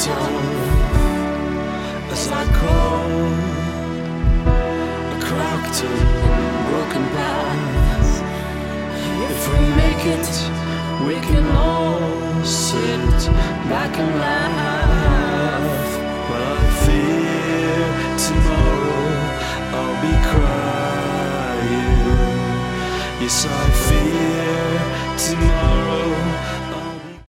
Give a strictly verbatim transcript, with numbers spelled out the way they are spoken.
tongue as I crawl a cracked and broken path. If we make it, we can all sit back and laugh. But I fear tomorrow I'll be crying. Yes, I fear